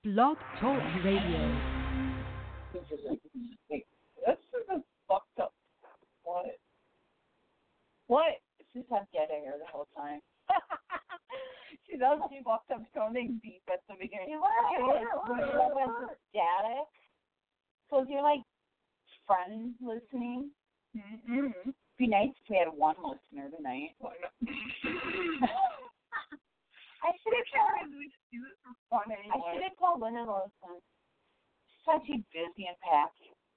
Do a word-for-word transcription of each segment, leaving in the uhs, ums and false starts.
Blog Talk Radio. Wait, that's sort of fucked up. What? What? She's had dead air the whole time. She does. She walked up something deep at the beginning. What? Static. So is your like friend listening? Mm-hmm. Be nice if we had one listener tonight. I should have told. We just do it for fun anyway. I should have told Linda to listen. She's such a busy and packed.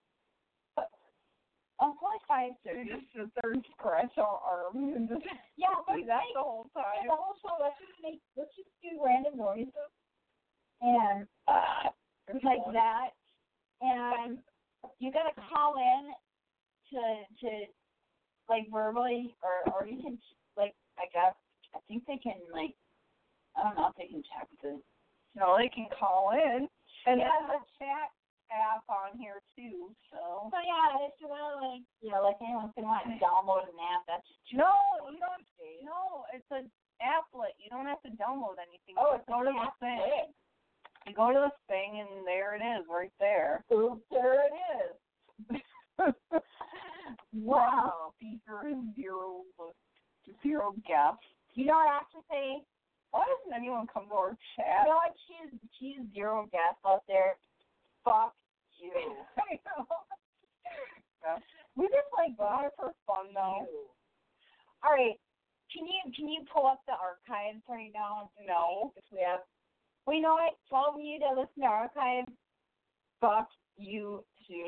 I'm only five thirty. Just sit there and scratch our arms and just yeah, do that the whole time. Yeah, the whole show. Let's just make. Let's just do random noises and uh, like that. And you gotta call in to to like verbally, or or you can like I guess I think they can like I don't know if they can check the. No, they can call in and yeah. There's a chat app on here too, so. So yeah, if you want to like, you know, like anyone's gonna want to download an app, that's no, you don't. No, it's an applet. You don't have to download anything. Oh, it's go to the thing. You go to this thing, and there it is, right there. Oops, there it is. Wow, Beaker is zero, zero guess. You know what I have to say? Why doesn't anyone come to our chat? You know what? She's she's zero guess out there. Fuck you. I know. Yeah. We just like got it for fun though. All right. Can you can you pull up the archives right now? No. If we have. Well, you know what? All of you that listen to archives, fuck you too.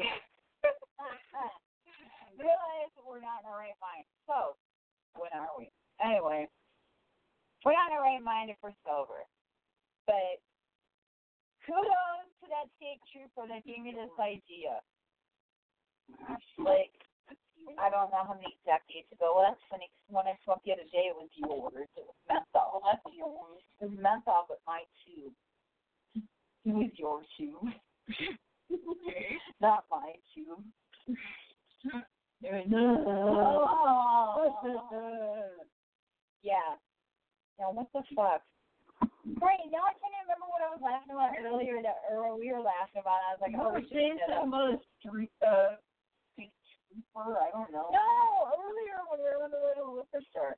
Realize we're not in our right mind. So, when are we? Anyway, we're not in our right mind if we're sober. But kudos to that state trooper that gave me this idea. Like, I don't know how many decades ago. Well, that's funny, because when I smoked the other day, it was yours. It was menthol. That's yours. It was menthol, but my tube. It was your tube. Not my tube. Yeah. Now, what the fuck? Right, now I can't remember what I was laughing about earlier, that, or what we were laughing about. I was like, oh, we should say something about a street, uh, trooper, I don't know. No, earlier when we were in the little liquor store.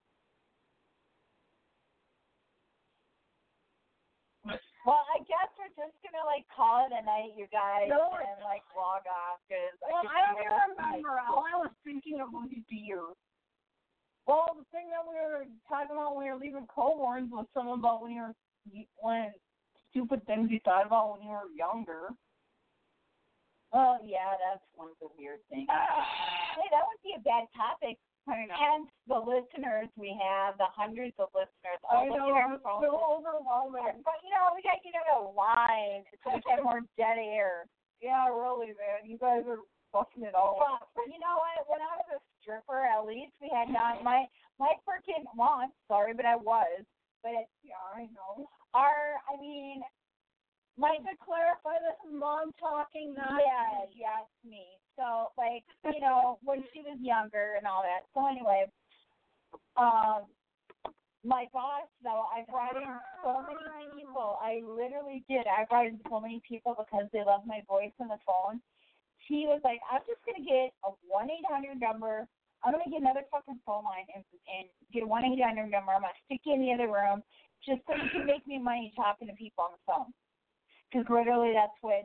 Well, I guess we're just going to, like, call it a night, you guys, no, and, like, log off. Cause well, I, I don't even remember. All I was thinking of was beer. Well, the thing that we were talking about when we were leaving Coborn's was something about when you were, when stupid things you thought about when you were younger. Oh, yeah, that's one of the weird things. Hey, that would be a bad topic. I know. Hence, the listeners we have, the hundreds of listeners. I know, it's so overwhelming. But, you know, we got to get in a line so we have more dead air. Yeah, really, man. You guys are fucking it all. But, you know what? When I was a stripper, at least we had not my, my freaking, well, I'm sorry, but I was. But, yeah, I know. Our, I mean, like to clarify, this is mom talking, not yeah, me. Yeah, it's me. So, like, you know, when she was younger and all that. So, anyway, um, my boss, though, I brought in so many people. I literally did. I brought in so many people because they love my voice on the phone. He was like, I'm just going to get a one eight hundred number. I'm going to get another fucking phone line and, and get a one eight hundred number. I'm going to stick you in the other room just so you can make me money talking to people on the phone. Because literally that's what.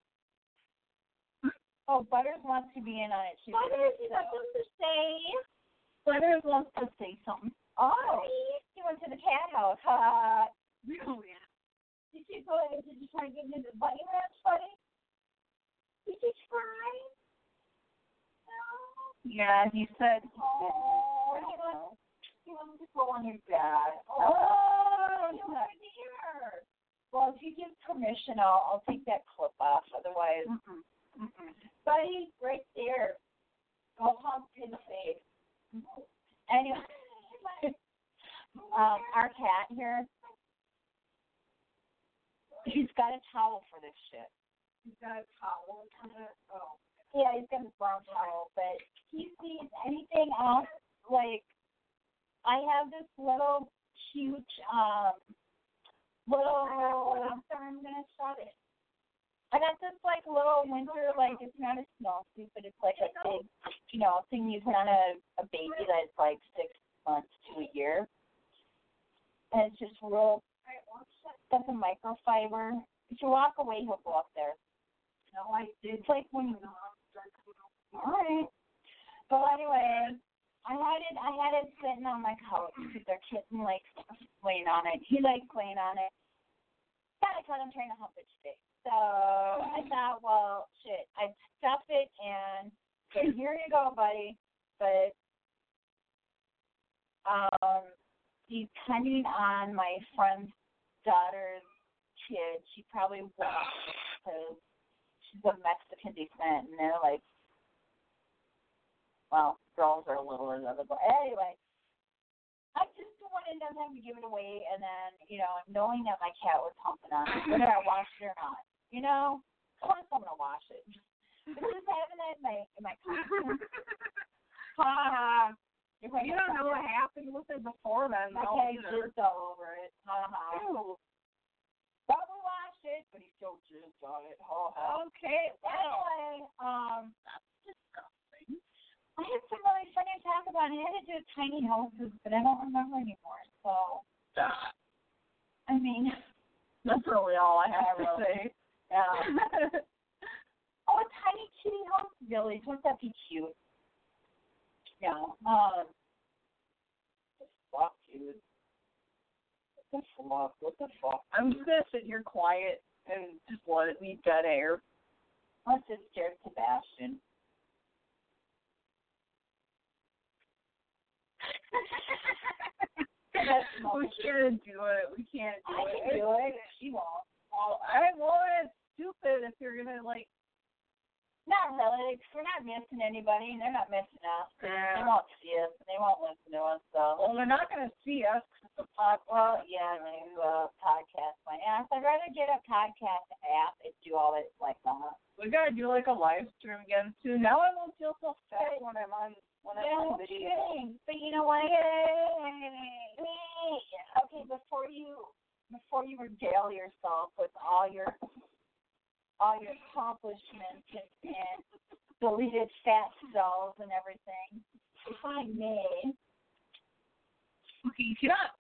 Oh, Butters wants to be in on it too. Butters, you got something to say? Butters wants to say something. Oh, he went to the cat house. Uh, oh, yeah. Did you go? Did you try to get into the bunny ranch, buddy? Did you try? No. Yeah, he said. Oh, he wants. He wants to go on your dad. Oh, you want to hear? Well, if you give permission, I'll I'll take that clip off. Otherwise, mm-mm, mm-mm. Buddy, right there. Go hump his face. Anyway, um, our cat here, he's got a towel for this shit. He's got a towel for it? Oh. Yeah, he's got a brown towel, but he sees anything else, like, I have this little cute, um, little, oh, I'm sorry, I'm going to shut it. I got this like little winter, like it's not a snowsuit, but it's like a big, you know, thing you put on a, a baby that's like six months to a year. And it's just real, that's a microfiber. If you walk away, he'll go up there. No, I did. It's like when you, all right. But anyway, I had it, I had it sitting on my couch because their kitten likes laying on it. He likes laying on it. Yeah, I thought I'm trying to hump it today. So I thought, well, shit, I'd stuff it and say, here you go, buddy. But um, depending on my friend's daughter's kid, she probably won't because she's of Mexican descent, and they're like, well, girls are a little or the other. But anyway, I just don't want to end up having to give it away, and then, you know, knowing that my cat was humping on it, whether I wash it or not. You know, of course I'm gonna wash it. But just having it in my in my car. Ha ha. You don't know what happened with it before then. My cat jizzed all over it. Ha ha. But we washed it, but he still jizzed on it. Ha ha. Okay. Anyway, um, that's disgusting. I had some really funny to talk about. I had to do tiny houses, but I don't remember anymore. So, I mean, that's really all I have to say. Yeah. Oh, a tiny kitty house village. Wouldn't that be cute? Yeah. Um. Fuck, dude. What the fuck? What the fuck? I'm just gonna sit here quiet and just let it leave dead air. Let's just stare at Sebastian. We can't do it. We can't do I it. I can do it. She won't. Well, I won't. It's stupid if you're gonna like. Not really. Cause we're not missing anybody, and they're not missing us. Yeah. They won't see us. They won't listen to us. So. Well, they're not gonna see us because it's a pod. Well, yeah, maybe a podcast. My ass. I'd rather get a podcast app and do all that like that. We gotta do like a live stream again too. Now I won't feel so fat when I'm on. When I'm yeah, on video. Kidding. But you know what? Okay, before you before you regale yourself with all your all your accomplishments and, and deleted fat cells and everything, if I may. Okay, shut up.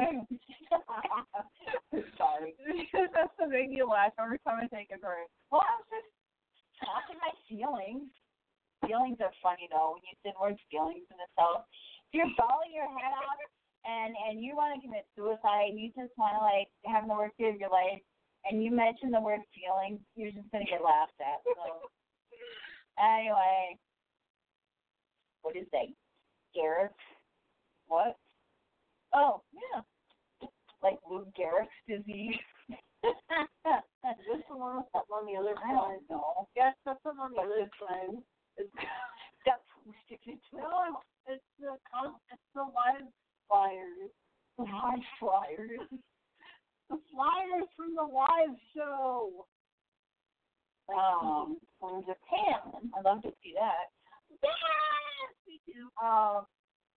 Sorry. That's to make you laugh every time I take a drink. Well, I was just talking my feelings. Feelings are funny though when you say the word feelings in itself. If you're bawling your head out and and you want to commit suicide and you just want to like have the worst day of your life and you mention the word feelings, you're just gonna get laughed at. So anyway, what is that? Garrett's? What? Oh yeah, like Lou Gehrig's disease. Is this the one with something on the other side? I don't know. Yes, that's something on the other side. It's got sticking to it. No, it's the it's the live flyers. The live flyers. The flyers from the live show. Um, from Japan. I'd love to see that. Yes, we do. Um.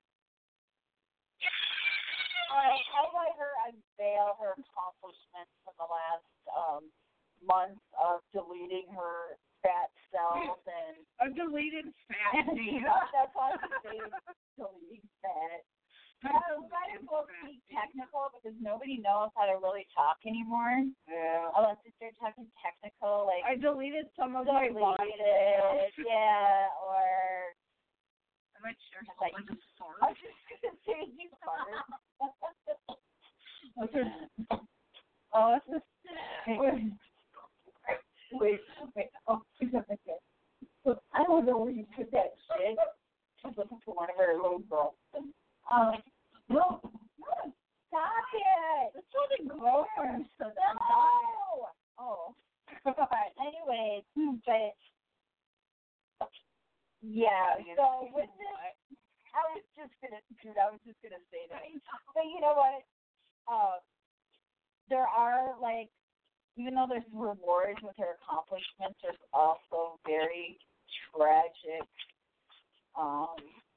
Alright, how about her unveil her accomplishments in the last um month of deleting her fat cells and I've deleted fat. That's all I'm saying. Deleting fat. I'm kind of supposed to be technical because nobody knows how to really talk anymore. Yeah. Unless if they're talking technical, like I deleted some of my deleted, yeah, or I might share like a fart. I was just gonna say you fart. Oh, that's just wait, wait, wait. Oh, she's up there. Look, I don't know where you put that shit. She's looking for one of her little girls. Um, no, no, stop it. It's really gross. So no. Oh, God. Anyway, but yeah. So with this, I was just gonna, dude. I was just gonna say that. But you know what? Uh, there are like, even though there's rewards with her accomplishments, there's also very tragic. Um.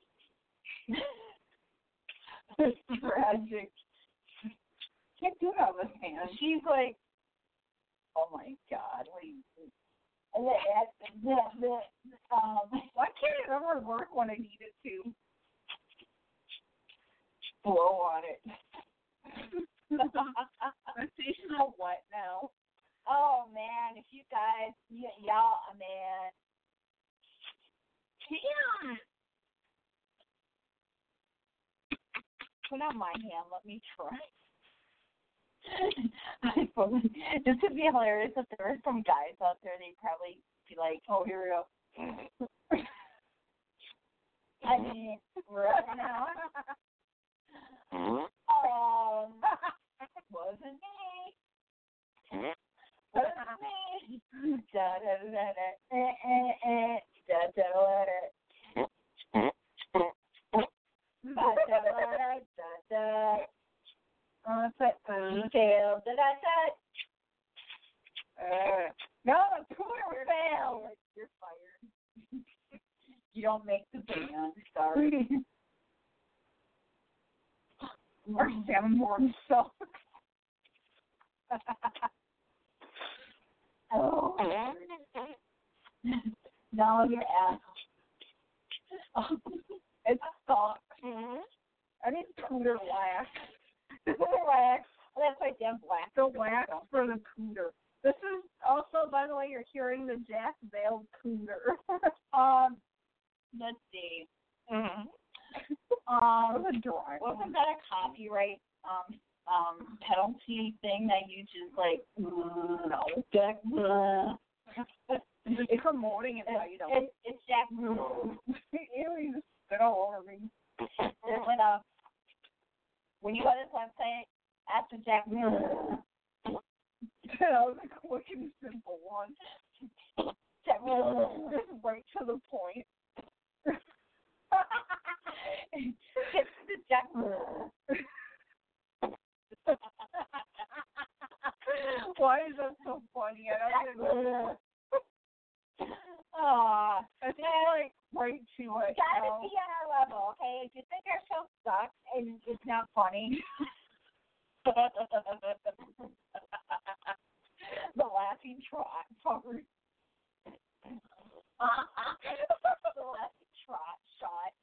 There's tragic. Can't do it on this hand. She's like, oh my God, what are you doing? the, the, the, um, Why can't it ever work when I need it to? blow on it. I'm tasting all wet now. Oh man, if you guys, y- y'all, man. Yeah. Put on my hand. Let me try. This would be hilarious if there were some guys out there. They'd probably be like, "Oh, here we go." I mean, right now. Um, wasn't me. Wasn't me. Da da da da. Eh eh eh. Da da da da. Da da da da da. Oh, that's that food. Fail. Da da da. Uh, no, cooler failed. You're fired. You don't make the band. Sorry. Our Sanborn sucks. Oh. No, your ass. Oh, it sucks. Mm-hmm. I need cooler wax. Wax. Oh, that's why damn black. The wax for the cooter. This is also, by the way, you're hearing the Jack Veiled cooter. Um, let's see. Mm-hmm. Um, It was a dry one. wasn't that a copyright um um penalty thing that you just like no Jack? It's promoting it, so you don't. It's it's Jack. Ew, you just spit all over me. When uh when you go to this website, ask the Jack. That was a quick and simple one. Jack. Just right to the point. It's the Jack. Why is that so funny? I don't know. Aw, I think like right to it. gotta now. be on our level, okay? If you think our show sucks and it's not funny, the laughing trot part. The laughing trot shot.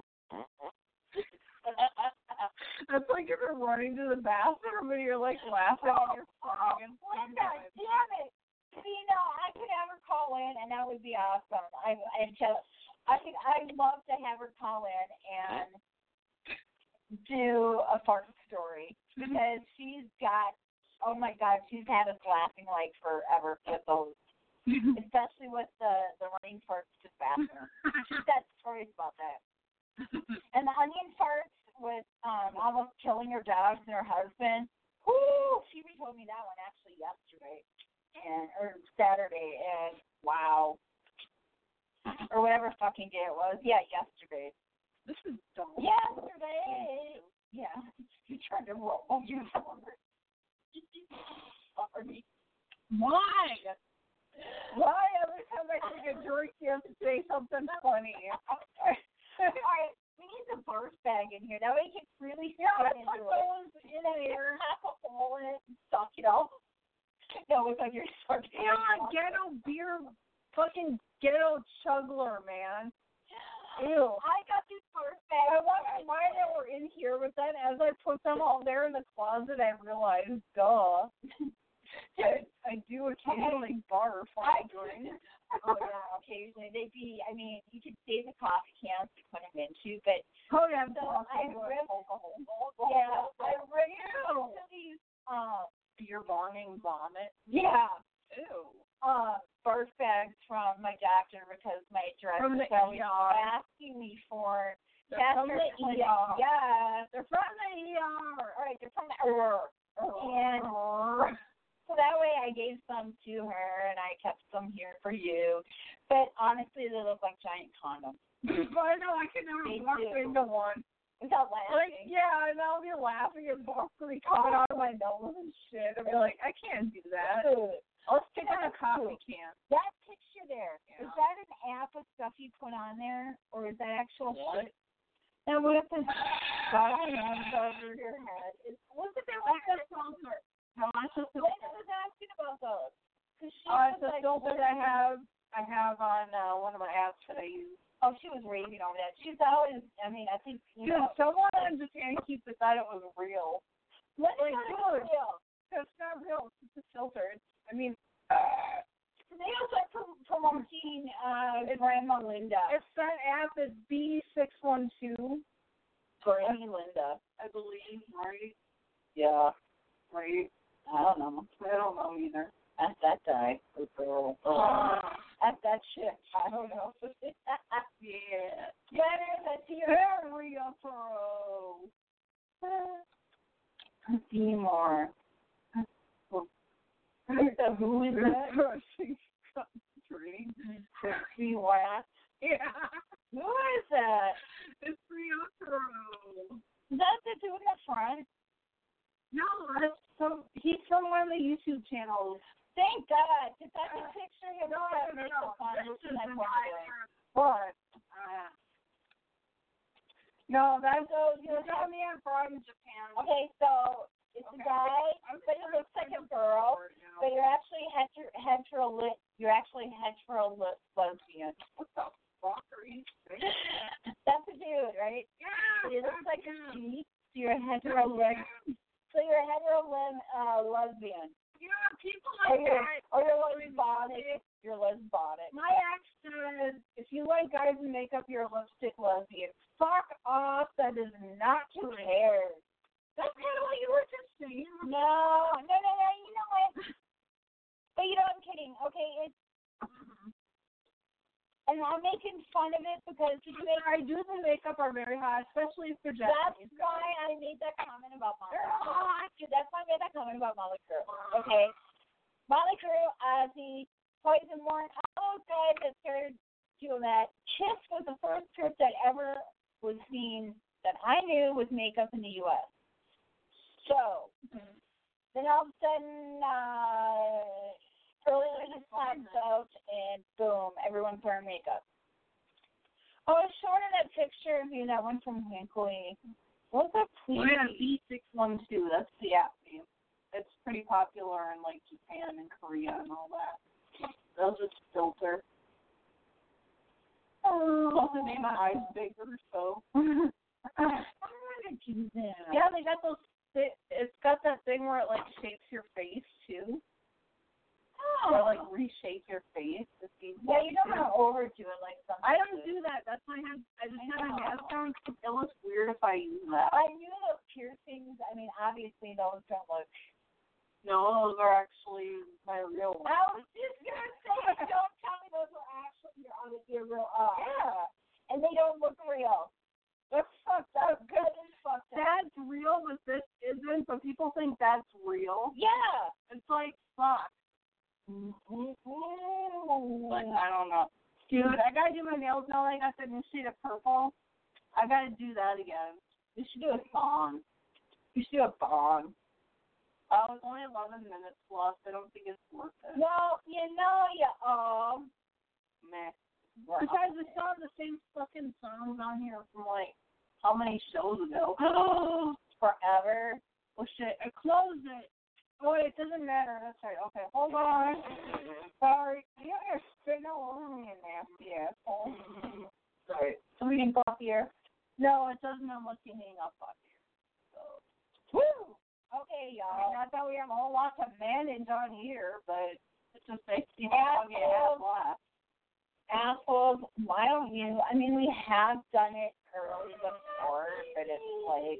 It's like if you're running to the bathroom and you're like laughing and you're fucking Oh, God damn it! See, no, I could have her call in, and that would be awesome. I, I just, I could, I'd love to have her call in and do a fart story because she's got, oh my God, she's had us laughing like forever with those, especially with the the running farts to the bathroom. She's got stories about that. And the onion farts with um almost killing her dogs and her husband. Whoo! She told me that one actually yesterday, and or Saturday, and wow, or whatever fucking day it was. Yeah, yesterday. This is dumb. Yesterday. Yeah, you tried to roll you forward. Sorry. Why? Why every time I take a drink you have to say something funny? All right, we need the burst bag in here. That way you can really Yeah, suck I into put it. those in there. Half a hole in it and suck it out. No, it's on your suck. Yeah, ghetto beer, fucking ghetto chuggler, man. Ew. I got these burst I bags. wondered why they were in here, but then as I put them all there in the closet, I realized, duh. I, I do occasionally barf when I drink. Oh yeah, occasionally they'd be. I mean, you could save the coffee cans to put them into, but Oh yeah, so so I I ripped. alcohol. Yeah, I ripped Ew. these. Uh, Beer bonging vomit. yeah. Ew. Uh, birth bags from my doctor because my From the director was E R. asking me for. They're Yes, from they're the clinic. E R. Yeah. They're from the E R. All right, they're from the E R. And so that way I gave some to her and I kept some here for you. But honestly, they look like giant condoms. I know, I can never They walk do. into one. Without Like, laughing. yeah, and I'll be laughing and broccoli coming out of my nose and shit. I'll be like, I can't do that. I'll stick on a coffee can. That picture there, Yeah. is that an app of stuff you put on there? Or is that actual What? shit? Now, what if the over your head? Is, look at that. That's a filter. No, that's a When I filter. was asking about those. Cause she Uh, was it's a like, filter that I have, I have on uh, one of my apps that I use. oh, she was raving over that. She's always, I mean, I think, you Dude, know. someone on Japan Keeps It thought it was real. What like, is dude, real? It's not real. It's just a filter. It's, I mean, Uh, they also prom- promoting uh, Grandma Linda. it's that app is B six one two. Granny Linda. I believe, right? Yeah. Right. I don't know. I don't know either. That's that guy. Good girl. Uh, That's that shit. I don't know. yeah. Better than Very pro. Seymour. Who is that? Dream. See what? Yeah. Who is that? It's Rio Pro. Is that the dude in the front? No, that's some. He's from one of the YouTube channels. Thank God. Is that the picture of No, that no, makes no. it fun? This is Like, my But uh, no, that's So, you got me on from Japan. okay, so it's Okay. a guy, but it looks like a girl. But you're actually hetero, hetero lit. You're actually hetero lit lesbian. What the fuck are you saying? That's a dude, right? Yeah. He looks like a she. So you're a hetero lit. So you're a hetero lit, uh, lesbian. Yeah, people Or like you're, that. or you're lesbonic. You're lesbonic. My ex says, if you like guys in makeup, you're a lipstick lesbian. Fuck off. That is not Who true. cares? That's kind of what you were just saying. No, no, no, no. You know what? But you know, I'm kidding. Okay, it's. And I'm making fun of it because you make. I do the makeup are very hot, especially for That's Japanese. why I made that comment about Molly They're Crew. hot. That's why I made that comment about Molly Crew. Okay, Molly Crew, Ozzy, Poison Warren, all those guys that started doing that. Kiss was the first group that ever was seen that I knew with makeup in the U S. So Mm-hmm. then all of a sudden, uh, earlier this pops out, and boom, everyone's wearing makeup. Oh, I was showing her that picture of you, that one from Hinckley. What's that, please? Oh, yeah, B six one two. That's the app name. It's pretty popular in, like, Japan and Korea and all that. They'll just filter. Oh, Also, made my eyes bigger, so. I'm gonna do that. Yeah, they got those. It, it's got that thing where it, like, shapes your face, too. Oh. Or, like, reshape your face. To see Yeah, you don't want to overdo it like some. I don't do that. That's why I have. I just have a mask on. It looks weird if I use that. I knew those piercings. I mean, obviously those don't look. No, those are actually my real ones. I was just gonna say, don't tell me those are actually your other your real eyes. Yeah, and they don't look real. That's fucked up. Good and fucked up. That's real, but this isn't. But people think that's real. Yeah. It's like fuck. Mm-hmm. Like I don't know, dude. I gotta do my nails now. Like I said, in the shade of purple. I gotta do that again. You should do a Bong. You should do a bong. I was only eleven minutes left. I don't think it's worth it. No, you know you um. Meh. Besides, I still have the same fucking songs on here from like how many shows ago? Forever. Oh shit! I closed it. Oh wait, it doesn't matter. That's right. Okay, hold on. Sorry. You are spitting all over me, you nasty asshole. Sorry. So we can go up here. No, it doesn't unless you hang up on here. So. Woo! Okay, y'all. Not that we have a whole lot to manage on here, but it's just basically Assholes. all you have left. Assholes, why don't you? I mean, we have done it early before, but it's like,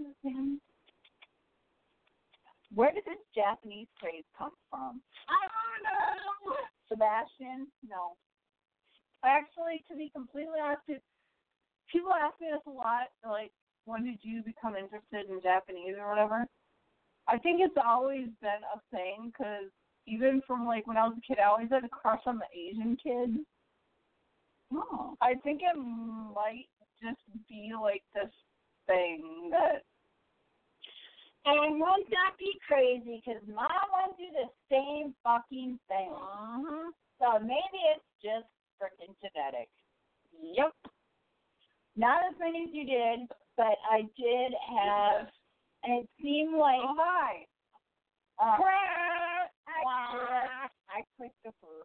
where did this Japanese phrase come from? I don't know. Sebastian? No. Actually, to be completely honest, people ask me this a lot, like, when did you become interested in Japanese or whatever? I think it's always been a thing, because even from, like, when I was a kid, I always had a crush on the Asian kids. Oh. I think it might just be, like, this thing that... And won't that be crazy, because Mom went through the same fucking thing. Uh-huh. So maybe it's just freaking genetic. Yep. Not as many as you did, but I did have, and it seemed like, Oh, hi. uh, Quack. Hi, Christopher.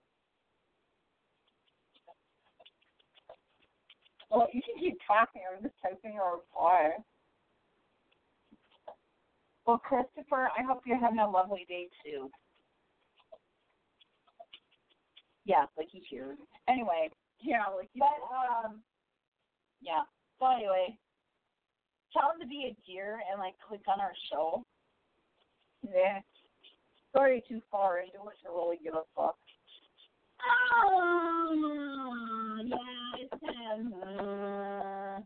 Well, you can keep talking. I'm just typing a reply. Well, Christopher, I hope you're having a lovely day, too. Yeah, like he's here. Anyway. Yeah, like he's But, here. um, yeah. So, anyway, tell him to be a deer and, like, click on our show. Yeah. Sorry, too far into it to really give a fuck. Oh, yeah, it's time. Uh,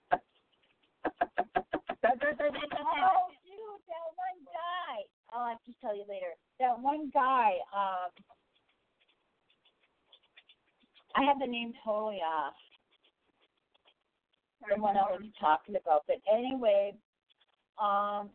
oh, dude, that one guy. I'll have to tell you later. That one guy, um, I have the name totally off. The one I was talking about. But anyway, um,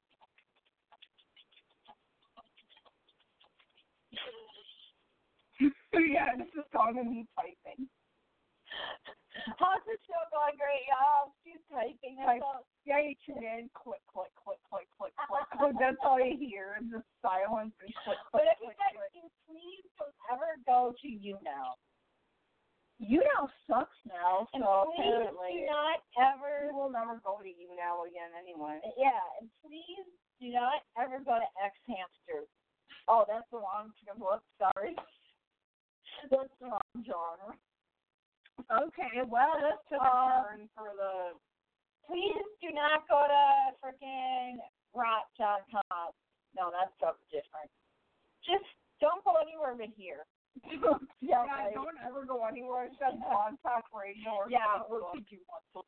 yeah, this is calling me typing. How's the show going? Great, y'all. She's typing. That's all. Yeah, you tune in. Click, click, click, click, click, click, click. That's all you hear is the silence and click, click, but if click, you guys click. Can please don't ever go to YouNow. YouNow sucks now, so and please apparently do not ever. We will never go to YouNow again anyway. Yeah, and please do not ever go to X Hamster. Oh, that's the wrong book. Sorry. That's the wrong genre. Okay, well, let's took a turn for the. Please do not go to freaking rot dot com. No, that's something different. Just don't go anywhere but here. yeah, yeah right. Don't ever go anywhere except on talk radio. Or yeah, what could you want to?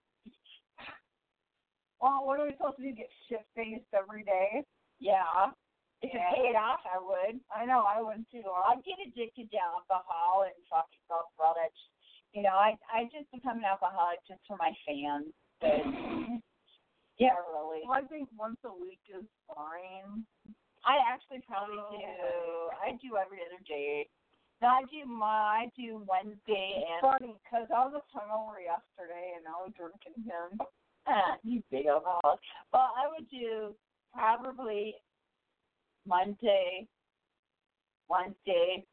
Well, what are we supposed to do? Get shit faced every day? Yeah. If yeah. It paid off, I would. I know, I would too. I'd get addicted to alcohol and fucking self all that. You know, I I just become an alcoholic just for my fans. But yeah, really. Well, I think once a week is fine. I actually probably oh. do. I do every other day. No, I do my I do Wednesday and. It's funny because I was hungover yesterday and I was drinking again. Ah, you big alcoholic. Well, I would do probably Monday, Wednesday,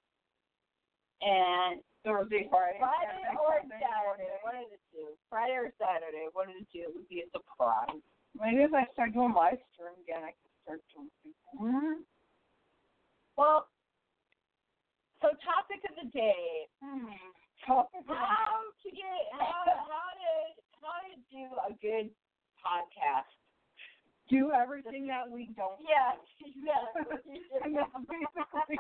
and Thursday, Friday, Friday or Saturday. One of the two. Friday or Saturday. One of the two would be a surprise. Maybe if I start doing live stream again, I can start doing people. Mm-hmm. Well, so topic of the day. Hmm. Topic how to get how how to how to do a good podcast. Do everything that we don't. Yes, exactly. And that's basically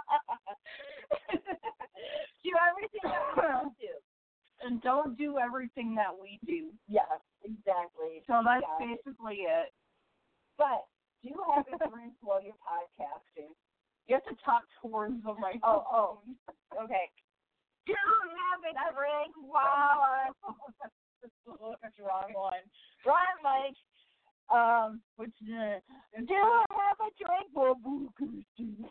do everything that we don't do. And don't do everything that we do. Yes, exactly. So that's yeah. basically it. But do have a drink while you're podcasting. You have to talk towards the microphone. Oh, oh, okay. Do have a drink while that's the wrong one. Wrong mic. Um, which uh, do have a drink while podcasting.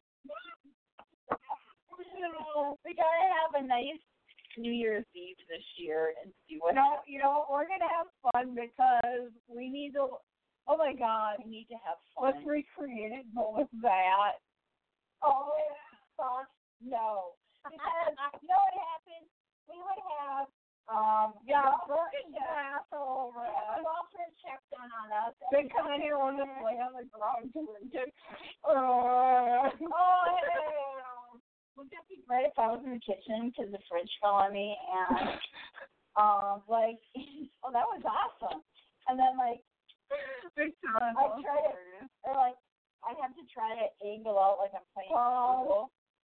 We gotta have a nice New Year's Eve this year and see what. No, you know we're gonna have fun because we need to. Oh my God, we need to have fun. Let's recreate it, but with that. Oh, fuck no! Because you know what happened? We would have um yeah, broken glass all over us. Walter checked in on us. They come in here on the way on the ground to drink. Oh, hey. Wouldn't that be great if I was in the kitchen because the fridge fell on me and, um, like, oh, that was awesome. And then, like, I try to, or, like, I have to try to angle out like I'm playing pool.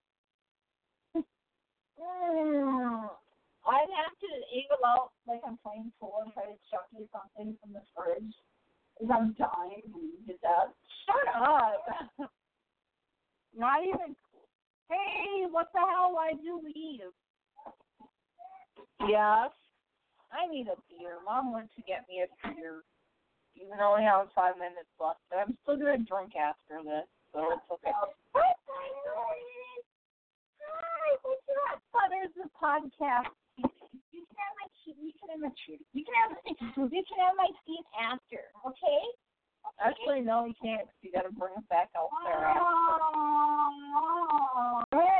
Mm. I'd have to angle out like I'm playing pool and try to chuck you something from the fridge because I'm dying to get that. Shut up. Not even. Hey, what the hell? Why'd you leave? Yes. I need a beer. Mom went to get me a beer. Even though we have five minutes left. But I'm still going to drink after this, so it's okay. Hi, what's that? Oh, there's the podcast. You can have my seat. You can have my seat. You can have, you can have my seat after, okay? Actually, no, you can't. You got to bring it back out there. Oh,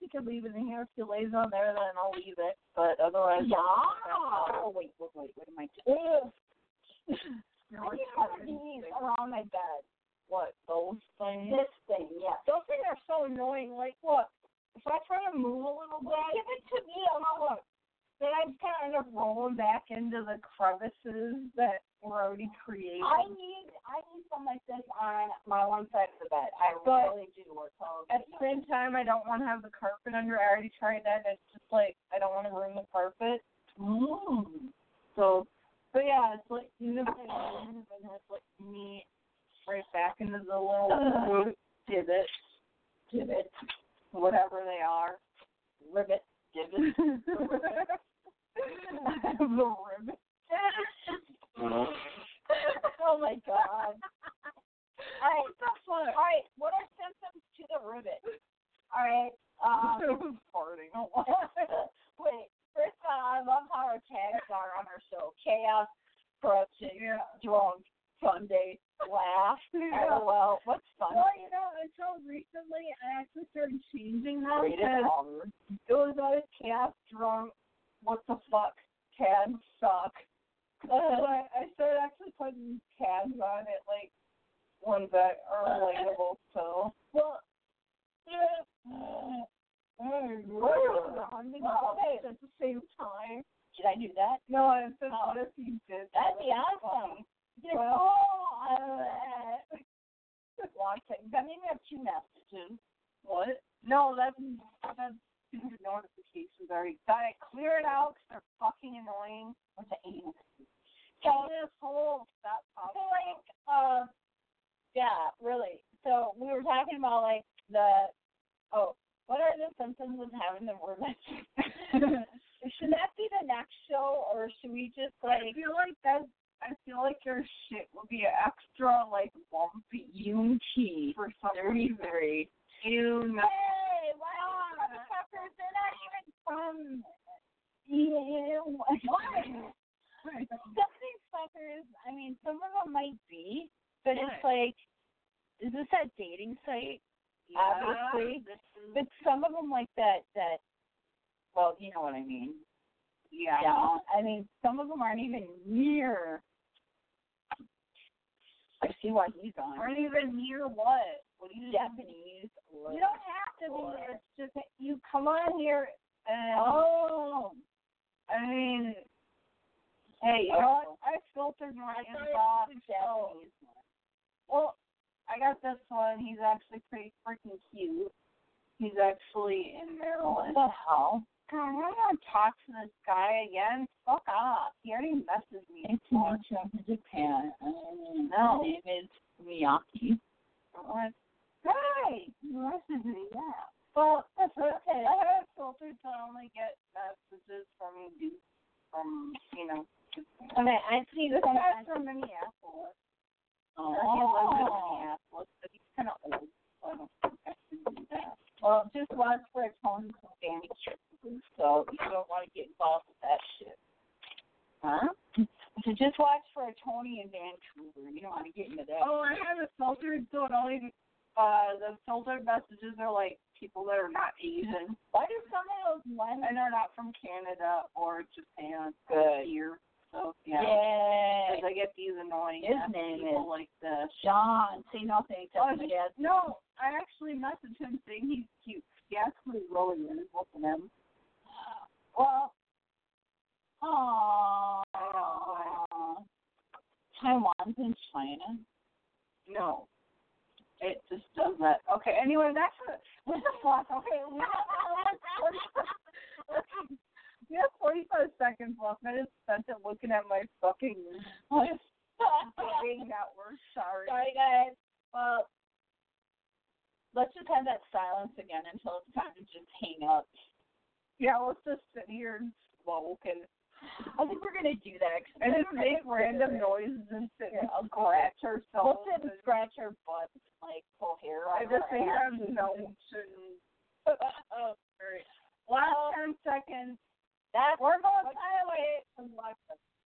could leave it in here. If he lays on there, then I'll leave it. But otherwise, yeah. Oh wait, wait, wait. What am I doing? I need one of these around my bed. What, those things? This thing, yes. Those things are so annoying. Like, look, if I try to move a little bit, Give it to me. I'm look, then I just kind of end up rolling back into the crevices that were already created. I need, I need something like this on my one side of the bed. I But really do. So at the same time, I don't want to have the carpet under. I already tried that. It's just like I don't want to ruin the carpet. Mm. So, but yeah, it's like even if I move, and it's like me right back into the little Uh. divot, Divot, whatever they are. ribbit, Divot. The ribbit. Oh my god. All right, all right. What are symptoms to the ribbit? All right. Um, Farting. wait. First of all, I love how our tags are on our show: chaos, corruption, Yeah. drunk, Sunday, laugh. Yeah. Well, what's fun? Well, you know, until recently, I actually started changing them Rated because R. it was always chaos, drunk, what the fuck, cans suck. So I, I started actually putting cans on it, like ones that are relatable. So, Well, yeah. Okay. At the same time. should I do that? No, I said, what if you did? That'd be awesome. Well, Oh, watching. That means we have two messages. what? No, that's that's stupid notifications already. Got it. Clear it out because they're fucking annoying. What's the eight? So this whole stop. So like, uh, yeah, really. So we were talking about like the, oh, what are the symptoms of having the word? Should that be the next show, or should we just I like? feel like that's. I feel like your shit will be extra like lumpy Unity for some thirty-three. reason. Hey, wow, motherfuckers, they're not even from. Yeah, what? Some of these fuckers, I mean, some of them might be, but it's like, is this that dating site? Yeah, Obviously. this is- But some of them like that, that, well, you know what I mean. yeah. Yeah. I mean, some of them aren't even near. I see why he's on. Aren't even near what? What do you Japanese. You don't have to be. It's just that you come on here and. Oh. I mean, hey, you know what? I filtered my I thought inbox. it was Japanese one. Well, I got this one. He's actually pretty freaking cute. He's actually in Maryland. What the hell? God, I don't want to talk to this guy again. Fuck off. He already messaged me. It's much of Japan. Um, No. His name is Miyaki. What? Hey, you messaged me, yeah. Well, that's okay. I have it filtered to only get messages from you, from, you know. Okay, I see this This one. guy's from Minneapolis. Oh. Or he lives in Minneapolis, but he's kind of old. So I don't think I can do that. Well, just watch for a Tony Danny trip. So you don't want to get involved with that shit. Huh? So just watch for a Tony in Vancouver. You don't want to get into that. Oh, I have it filtered so it only, uh, the filtered messages are like people that are not Asian. Why do some of those ones? And they're not from Canada or Japan. Good. Here. So, yeah. Yeah. Because I get these annoying His ass name people is like this. Sean. Say nothing Oh, except for yes. no, I actually messaged him saying he's cute. He actually really is. Look at him. Well, aww. Taiwan's in China. No. It just does that. Okay, anyway, that's what, what the fuck? Okay, we have, we have forty-five seconds left. I just spent it looking at my fucking dating network. Sorry. Sorry, guys. Well, let's just have that silence again until it's time to just hang up. Yeah, let's just sit here and smoke and I think we're gonna do that. and just make random noises and sit and scratch ourselves. We'll sit and scratch our butts, like pull hair I out. just our think ass. I'm notes and Oh, sorry. last ten seconds. That's We're going What- silent.